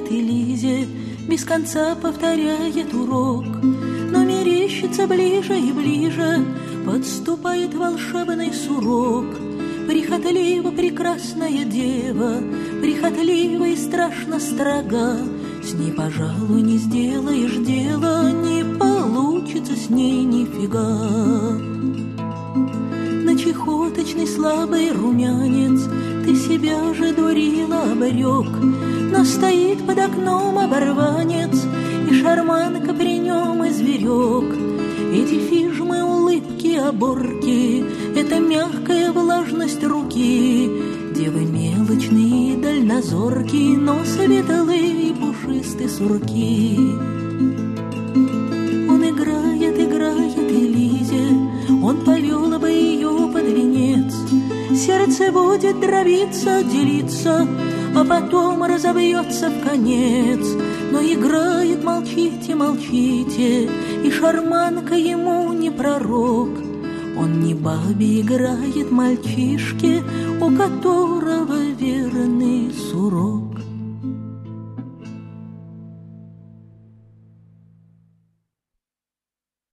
играет и Лизе, без конца повторяет урок. Но мерещится ближе и ближе, подступает волшебный сурок. Прихотливо прекрасная дева, прихотлива и страшно строга. С ней, пожалуй, не сделаешь дела, не получится с ней нифига. На чехоточный слабый румянец ты себя же дурила, обрек. Но стоит под окном оборванец, и шарманка при нем и зверек. Эти фижмы, улыбки, оборки, это мягкая влажность руки. Девы мелочные и дальнозоркие, но светлые и пушистые сурки. Он играет, играет и Лизе, он повел бы ее под венец. Сердце будет дробиться, делиться, а потом разобьется в конец. Но играет, молчите, молчите, и шарманка ему не пророк. Он не бабе играет, мальчишке, у которого верный сон.